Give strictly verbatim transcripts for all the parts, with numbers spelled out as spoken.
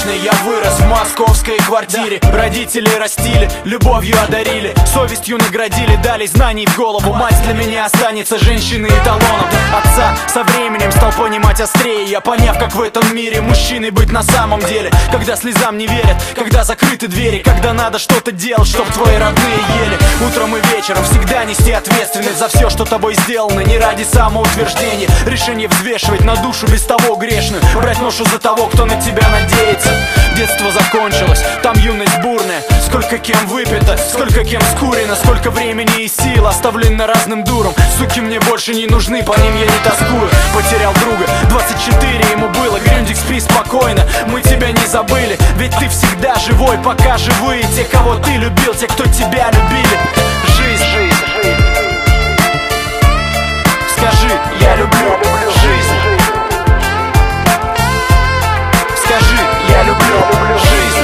столичной, я вырос в московской квартире. Родители растили, любовью одарили, совестью наградили, дали знаний в голову. Мать для меня останется женщиной эталоном. Отца со временем стал понимать острее, я поняв, как в этом мире мужчиной быть на самом деле. Когда слезам не верят, когда закрыты двери, когда надо что-то делать, чтоб твои родные ели. Утром и вечером всегда нести ответственность за все, что тобой сделано, не ради самоутверждения. Решение взвешивать на душу без того грешную, брать ношу за того, кто на тебя надеется. Детство закончилось, там юность бурная. Сколько кем выпито, сколько кем скурено, сколько времени и сил оставлено разным дурам. Суки мне больше не нужны, по ним я не тоскую. Потерял друга, двадцать четыре ему было. Грюндик, спи спокойно, мы тебя не забыли. Ведь ты всегда живой, пока живые те, кого ты любил, те, кто тебя любили. Жизнь, жизнь, жизнь. Скажи, я люблю жизнь. Скажи, я люблю жизнь.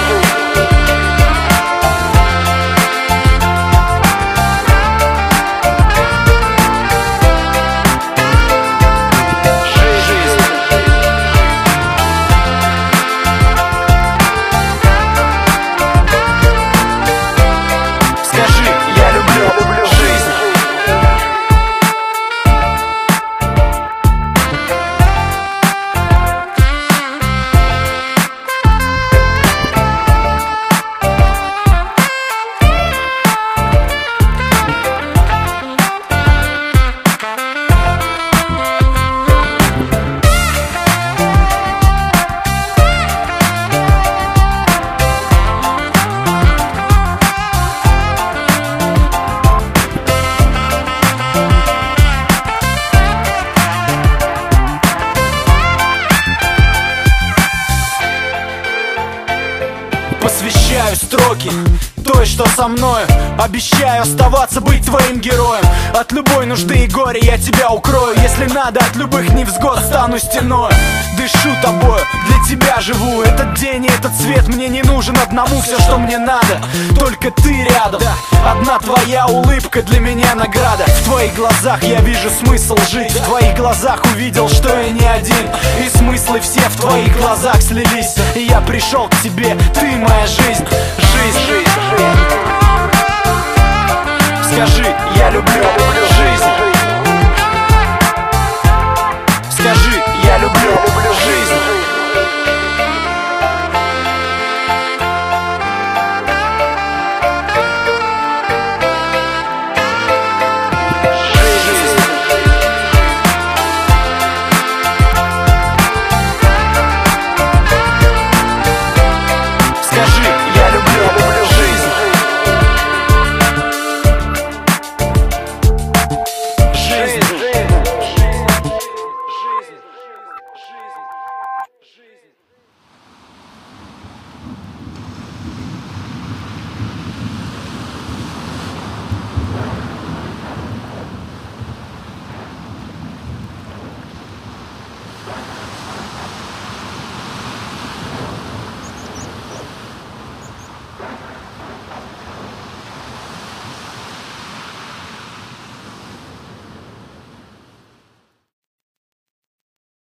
Посвящаю строки той, что со мною. Обещаю оставаться, быть твоим героем. От любой нужды и горя я тебя укрою. Если надо, от любых невзгод стану стеной. Дышу тобою, для тебя живу. Этот день и этот свет мне не нужен одному. Все, что мне надо, только ты рядом. Одна твоя улыбка для меня награда. В твоих глазах я вижу смысл жить. В твоих глазах увидел, что я не один. И смыслы все в твоих глазах слились. И я пришел к тебе, ты моя жизнь.